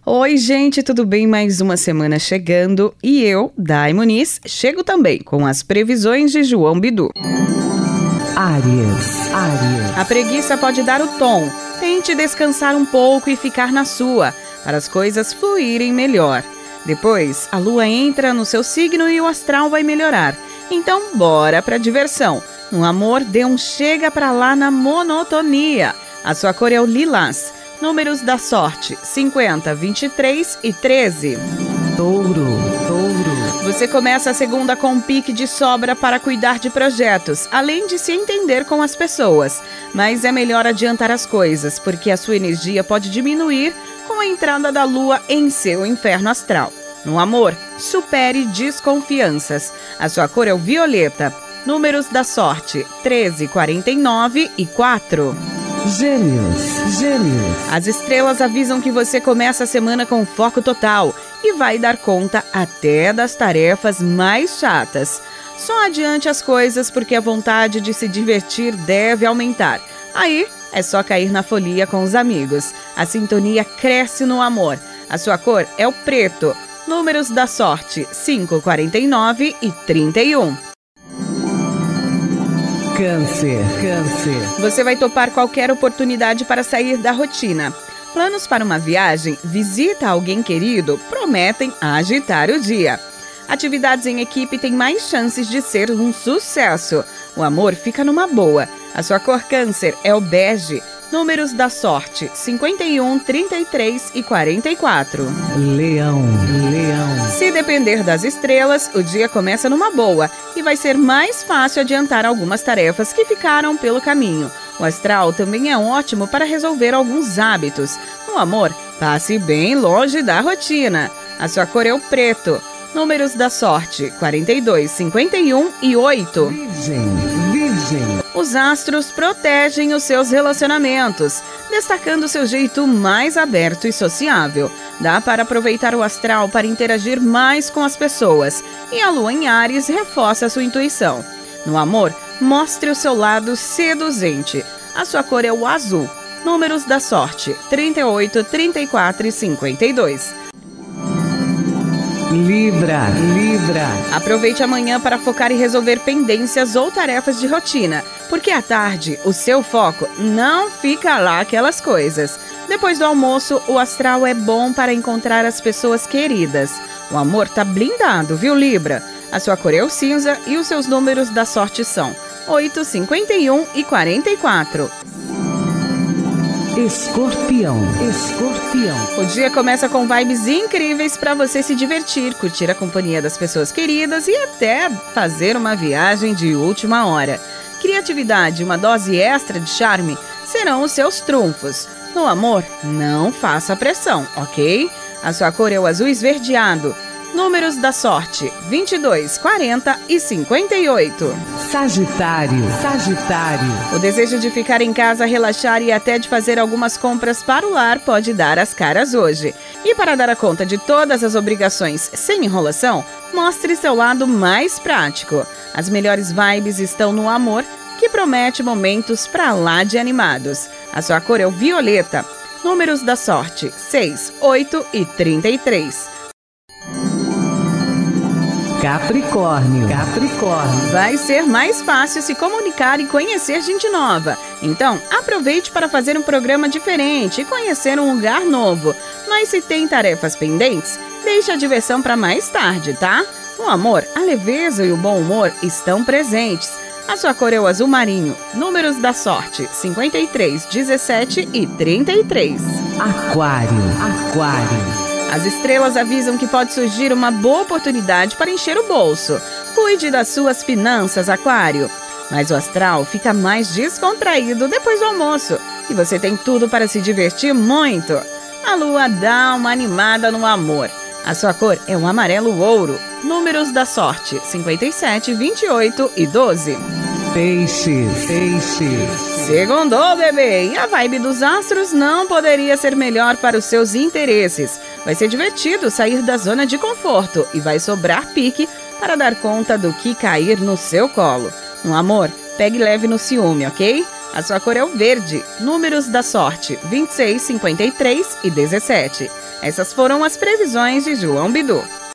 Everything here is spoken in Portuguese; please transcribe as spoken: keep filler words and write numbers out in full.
Oi, gente, tudo bem? Mais uma semana chegando e eu, Dai Muniz, chego também com as previsões de João Bidu. Áries, Áries. A preguiça pode dar o tom. Tente descansar um pouco e ficar na sua, para as coisas fluírem melhor. Depois, a lua entra no seu signo e o astral vai melhorar. Então, bora pra diversão. No amor, dê um chega pra lá na monotonia. A sua cor é o lilás. Números da sorte, cinquenta, vinte e três e treze. Touro, Touro. Você começa a segunda com um pique de sobra para cuidar de projetos, além de se entender com as pessoas. Mas é melhor adiantar as coisas, porque a sua energia pode diminuir com a entrada da lua em seu inferno astral. No amor, supere desconfianças. A sua cor é o violeta. Números da sorte, treze, quarenta e nove e quatro. Gêmeos, Gêmeos. As estrelas avisam que você começa a semana com foco total e vai dar conta até das tarefas mais chatas. Só adiante as coisas porque a vontade de se divertir deve aumentar. Aí é só cair na folia com os amigos. A sintonia cresce no amor. A sua cor é o preto. Números da sorte, cinco, quarenta e nove e trinta e um. Câncer, Câncer. Você vai topar qualquer oportunidade para sair da rotina. Planos para uma viagem, visita a alguém querido, prometem agitar o dia. Atividades em equipe têm mais chances de ser um sucesso. O amor fica numa boa. A sua cor câncer é o bege. Números da sorte, cinquenta e um, trinta e três e quarenta e quatro. Leão, Leão. Se depender das estrelas, o dia começa numa boa e vai ser mais fácil adiantar algumas tarefas que ficaram pelo caminho. O astral também é ótimo para resolver alguns hábitos. No amor, passe bem longe da rotina. A sua cor é o preto. Números da sorte, quarenta e dois, cinquenta e um e oito. Virgem, Virgem. Os astros protegem os seus relacionamentos, destacando seu jeito mais aberto e sociável. Dá para aproveitar o astral para interagir mais com as pessoas. E a lua em Áries reforça sua intuição. No amor, mostre o seu lado seduzente. A sua cor é o azul. Números da sorte, trinta e oito, trinta e quatro e cinquenta e dois. Libra, Libra. Aproveite amanhã para focar e resolver pendências ou tarefas de rotina, porque à tarde o seu foco não fica lá aquelas coisas. Depois do almoço, o astral é bom para encontrar as pessoas queridas. O amor tá blindado, viu, Libra? A sua cor é o cinza e os seus números da sorte são oito, cinquenta e um e quarenta e quatro. Escorpião, Escorpião. O dia começa com vibes incríveis para você se divertir, curtir a companhia das pessoas queridas e até fazer uma viagem de última hora. Criatividade e uma dose extra de charme serão os seus trunfos. No amor, não faça pressão, ok? A sua cor é o azul esverdeado. Números da sorte, vinte e dois, quarenta e cinquenta e oito. Sagitário, Sagitário. O desejo de ficar em casa, relaxar e até de fazer algumas compras para o lar pode dar as caras hoje. E para dar a conta de todas as obrigações sem enrolação, mostre seu lado mais prático. As melhores vibes estão no amor, que promete momentos pra lá de animados. A sua cor é o violeta. Números da sorte, seis, oito e trinta e três. Capricórnio, Capricórnio. Vai ser mais fácil se comunicar e conhecer gente nova. Então, aproveite para fazer um programa diferente e conhecer um lugar novo. Mas se tem tarefas pendentes, deixe a diversão para mais tarde, tá? No amor, a leveza e o bom humor estão presentes. A sua cor é o azul marinho. Números da sorte, cinquenta e três, dezessete e trinta e três. Aquário, Aquário. As estrelas avisam que pode surgir uma boa oportunidade para encher o bolso. Cuide das suas finanças, Aquário. Mas o astral fica mais descontraído depois do almoço. E você tem tudo para se divertir muito. A lua dá uma animada no amor. A sua cor é um amarelo ouro. Números da sorte, cinquenta e sete, vinte e oito e doze. Peixes, Peixes. Segundou, bebê! E a vibe dos astros não poderia ser melhor para os seus interesses. Vai ser divertido sair da zona de conforto e vai sobrar pique para dar conta do que cair no seu colo. No amor, pegue leve no ciúme, ok? A sua cor é o verde. Números da sorte, vinte e seis, cinquenta e três e dezessete. Essas foram as previsões de João Bidu.